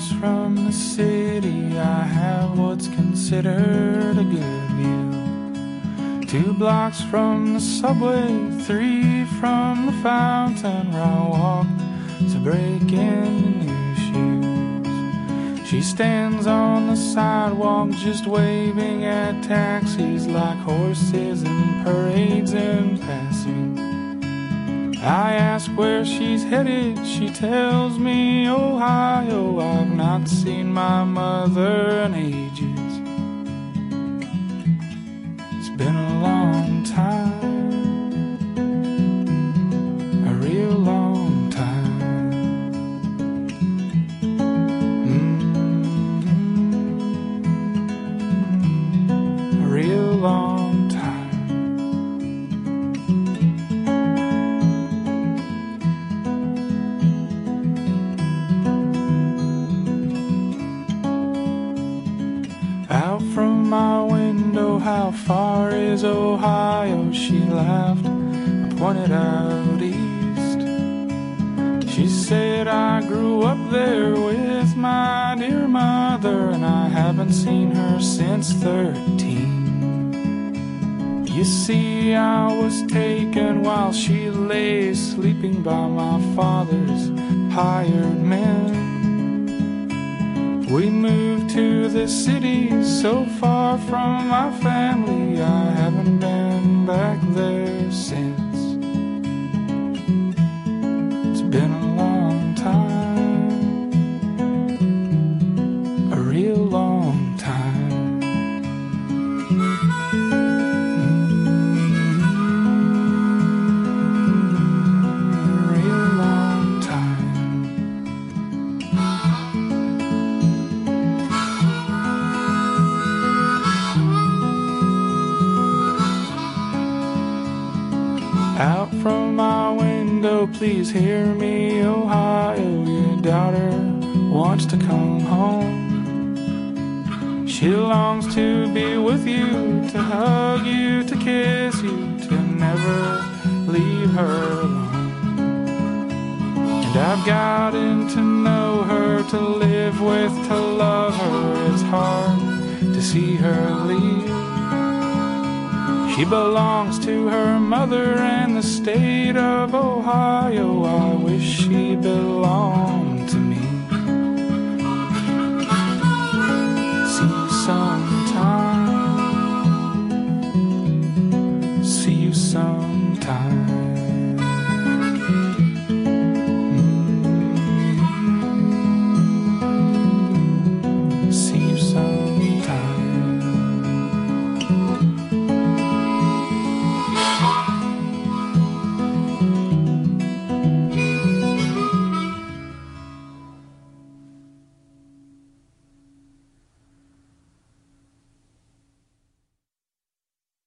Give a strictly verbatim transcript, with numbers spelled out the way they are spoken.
blocks from the city, I have what's considered a good view. Two blocks from the subway, three from the fountain where I walk to break in new shoes. She stands on the sidewalk just waving at taxis like horses in parades in passing. I ask where she's headed, she tells me Ohio. I've not seen my mother in ages. It's been a long time, a real long time. Mm-hmm. A real long time. Out from my window, how far is Ohio? She laughed, I pointed out east. She said I grew up there with my dear mother, and I haven't seen her since thirteen. You see, I was taken while she lay sleeping by my father's hired men. We moved to the city so far from my family, I haven't been back there since. It's been a long time, a real long time. Out from my window, please hear me, Ohio. Your daughter wants to come home. She longs to be with you, to hug you, to kiss you, to never leave her alone. And I've gotten to know her, to live with, to love her. It's hard to see her leave. She belongs to her mother and the state of Ohio. I wish she belonged